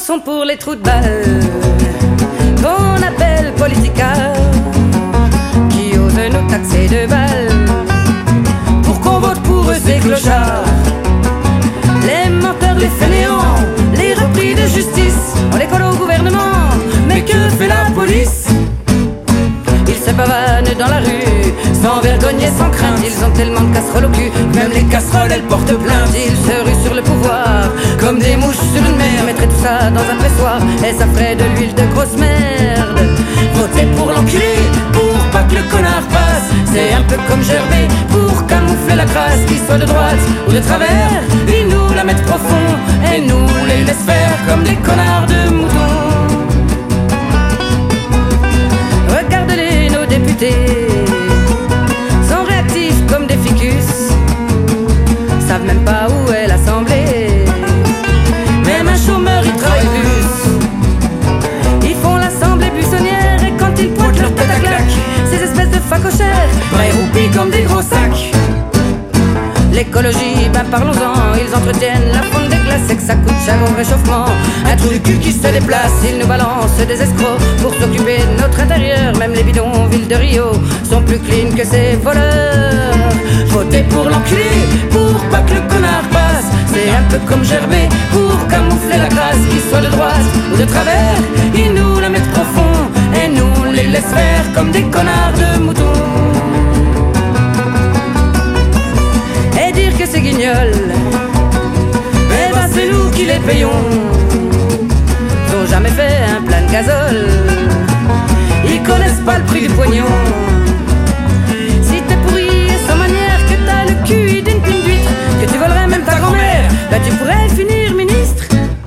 sont pour les trous de balles qu'on appelle politica, qui osent nous taxer de balles pour qu'on vote pour eux ces clochards. Les menteurs, les fainéants, les repris de justice, on les colle au gouvernement. Mais que fait la police? Ils se pavanent dans la rue, sans vergogne et sans crainte. Ils ont tellement de casseroles au cul, même les casseroles elles portent plainte. Ils se ruent sur le pouvoir, comme des mouches sur une mer. Mettraient tout ça dans un pressoir, et ça ferait de l'huile de grosse merde. Voter pour l'enculé, pour pas que le connard passe. C'est un peu comme gerber, pour camoufler la crasse. Qu'ils soient de droite ou de travers, ils nous la mettent profond, et nous les laissent faire comme des connards de moutons. Regarde-les, nos députés sont réactifs comme des ficus, savent même pas où est l'Assemblée. Même un chômeur, il travaille plus. Ils font l'Assemblée buissonnière, et quand ils pointent leur tête à claque, ces espèces de facochères, ils roupillent comme des gros sacs. L'écologie, ben parlons-en, ils entretiennent la fonte des glaces et que ça coûte cher au réchauffement. Un trou du cul qui se déplace, ils nous balancent des escrocs pour s'occuper de notre intérieur. Même les bidonvilles de Rio sont plus clean que ces voleurs. Votez pour l'enculé, pour pas que le connard passe. C'est un peu comme gerber, pour camoufler la crasse. Qu'ils soient de droite ou de travers, ils nous la mettent profond, et nous les laissent faire comme des connards de moutons. Et dire que ces guignols, eh ben c'est nous qui les payons. Ils ont jamais fait un plein de gazole, ils connaissent pas le prix du pognon. Si t'es pourri et sans manière, que t'as le cul d'une pine d'huître, que tu volerais même ta grand-mère, là tu pourrais finir ministre.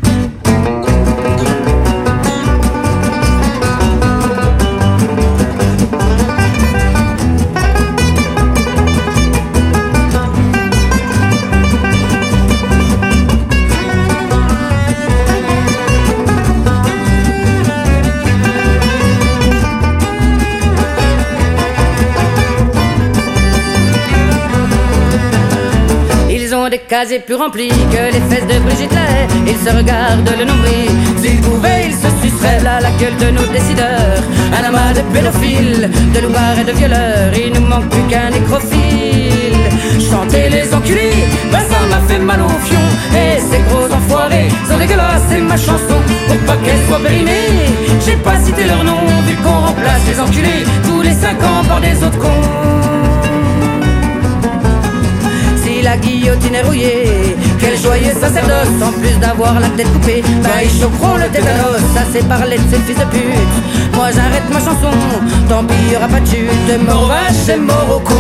Des casiers plus remplis que les fesses de Brigitte Lahaie. Ils se regardent le nombril, s'ils pouvaient ils se suceraient là la gueule de nos décideurs. Un amas de pédophiles, de loupards et de violeurs, il nous manque plus qu'un nécrophile. Chanter les enculés, ben ça m'a fait mal au fion. Et ces gros enfoirés sont dégueulasses, c'est ma chanson pour pas qu'elle soit périmée. J'ai pas cité leur nom vu qu'on remplace les enculés tous les 5 ans par des autres cons. La guillotine est rouillée, quel joyeux sacerdoce. En plus d'avoir la tête coupée, bah ils choqueront le tétanos. Ça c'est parler de ces fils de pute, moi j'arrête ma chanson. Tant pis y'aura pas de chute, mort aux vaches et mort aux cons.